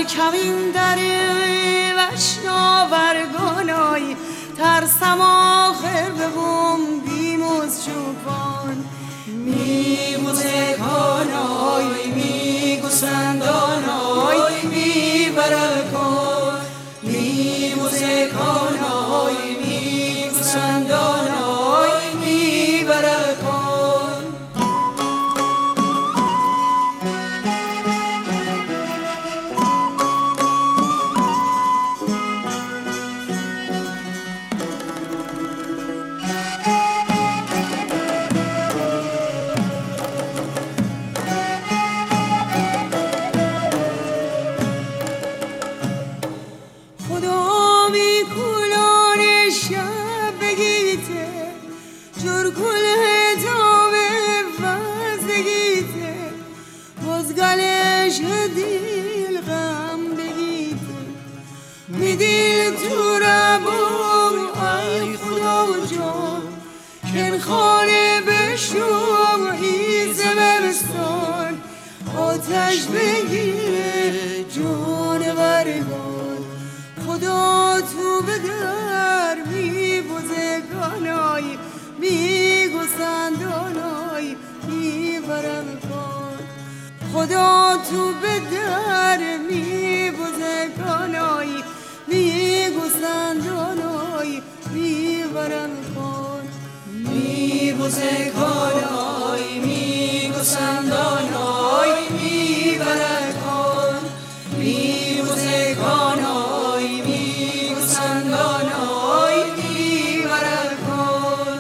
کمین در وشناورگانای ترسم آخر ببوم بیموز چوبان میموزه کانای میگوسندانای میبرل کن میموزه کانای میگوسندانای میبرل کن خدا می کلان شب بگیته جور کل هدامه وزگیته بزگلش دیل غم بگیته می دیل تو ربوم ای خدا جان کن خانه بشوم ای زمستان آتش بگیره جانورگان خدا تو به در میبوزگانای میگوسندانای میبرم کن خدا تو به در میبوزگانای میگوسندانای میبرم کن میبوزگانای میگوسندانای میبرم کن میبوزگانای میگوسندانای میبرم کن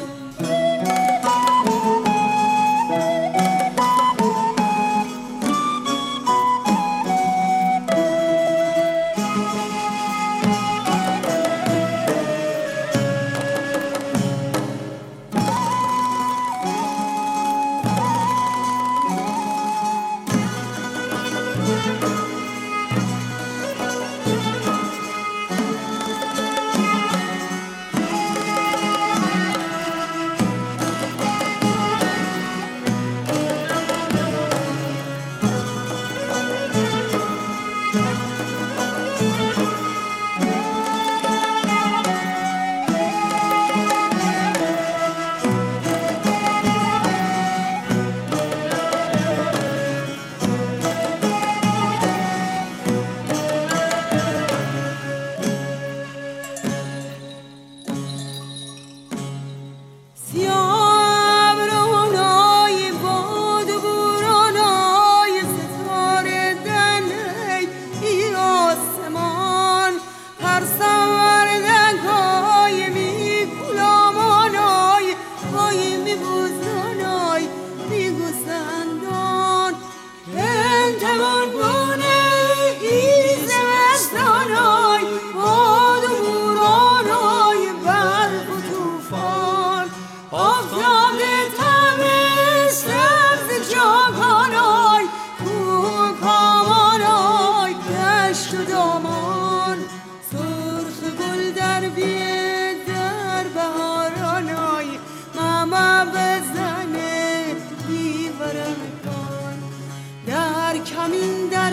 کمین در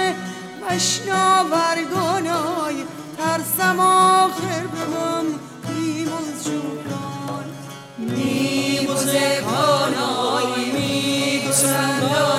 اشناورگانای ترسم آخر بمم میموز جونان میموزه کانای میگوسندان